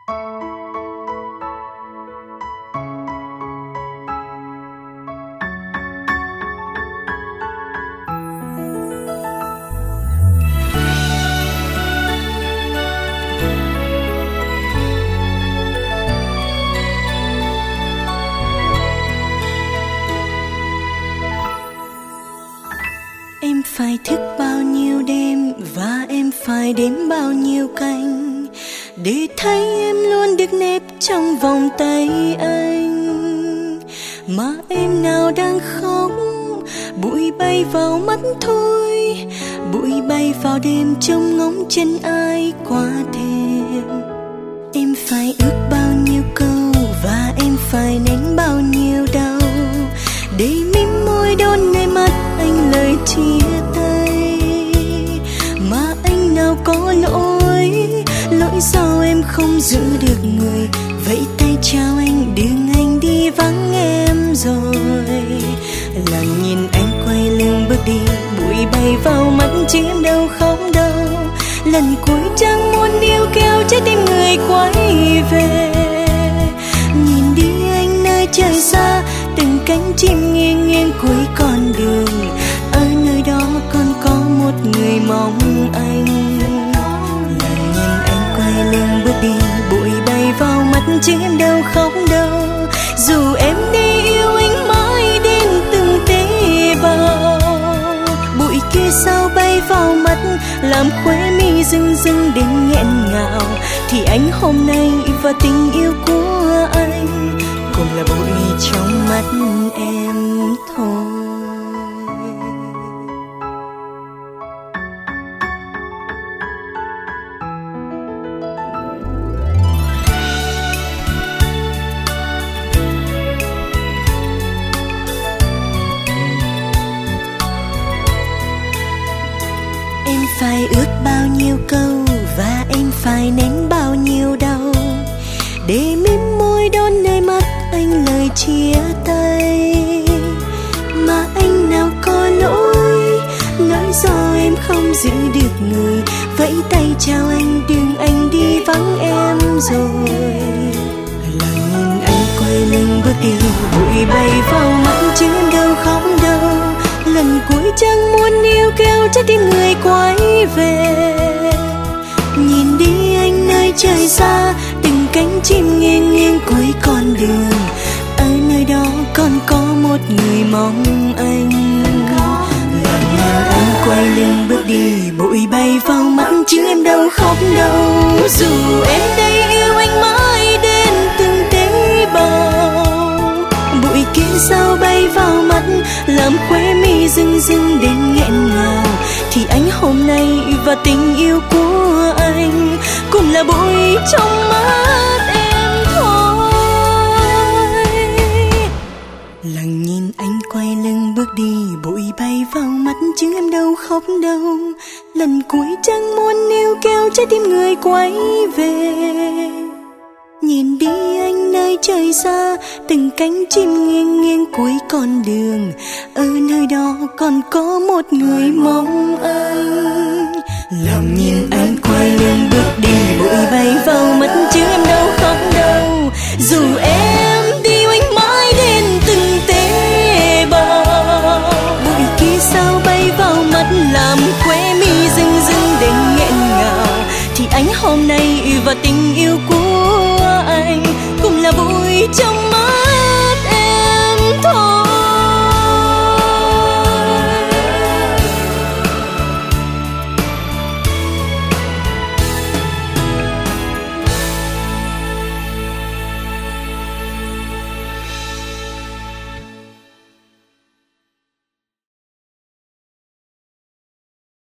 Em phải thức bao nhiêu đêm và em phải đếm bao nhiêu canh để thấy em luôn được nép trong vòng tay anh. Mà em nào đang khóc, bụi bay vào mắt thôi, bụi bay vào đêm trông ngóng chân ai qua thềm. Em phải ước bao nhiêu câu và em phải nén bao nhiêu đau để mím môi đón nơi mắt anh lời chia tay. Mà anh nào có lỗi, lỗi do em không giữ được người, vẫy tay chào anh đừng anh đi vắng em rồi. Lặng nhìn anh quay lưng bước đi, bụi bay vào mắt chứ em đâu khóc đâu. Lần cuối chẳng muốn níu kéo trái tim người quay về. Nhìn đi anh nơi trời xa, từng cánh chim nghiêng nghiêng cuối con đường, ở nơi đó còn có một người mong anh. Lần nhìn anh quay lưng bước đi, bụi bay vào mắt chứ em đâu khóc đâu. Dù em đi yêu anh mãi đến từng tế bào, bụi kia sao bay vào mắt làm khóe mi rưng rưng đến nghẹn ngào, thì anh hôm nay và tình yêu của anh cũng là bụi trong mắt em thôi. Em phải ước bao nhiêu câu và em phải nén bao nhiêu đau để mím môi đón nơi mắt anh lời chia tay. Mà anh nào có lỗi, lỗi do em không giữ được người, vẫy tay chào anh đừng anh đi vắng em rồi. Lần nhìn anh quay lưng bước đi, bụi bay vào mắt chứ em đâu khóc đâu. Lần cuối chẳng muốn níu kéo trái tim người quay về. Nhìn đi anh nơi trời xa, từng cánh chim nghiêng nghiêng cuối con đường, ở nơi đó còn có một người mong anh. Lần nhìn anh quay lưng bước đi, bụi bay vào mắt chứ em đâu khóc đâu. Dù em đây yêu anh mãi đến từng tế bào, bụi kia sao bay vào mắt làm khóe mi rưng rưng đến nghẹn ngào, thì anh hôm nay và tình yêu của anh cũng là bụi trong mắt em thôi. Lặng nhìn anh quay lưng bước đi, bụi bay vào mắt chứ em đâu khóc đâu. Lần cuối chẳng muốn níu kéo trái tim người quay về. Nhìn đi anh nơi trời xa, từng cánh chim nghiêng nghiêng cuối con đường, ở nơi đó còn có một người mong anh. Lòng nhìn anh quay lưng bước đi, bụi bay vào mắt chứ em đâu khóc đâu. Dù em đi anh mãi đến từng tế bào, bụi kia sao bay vào mắt làm khóe mi rưng rưng đến nghẹn ngào, thì anh hôm nay và tình yêu của anh cũng là bụi trong mắt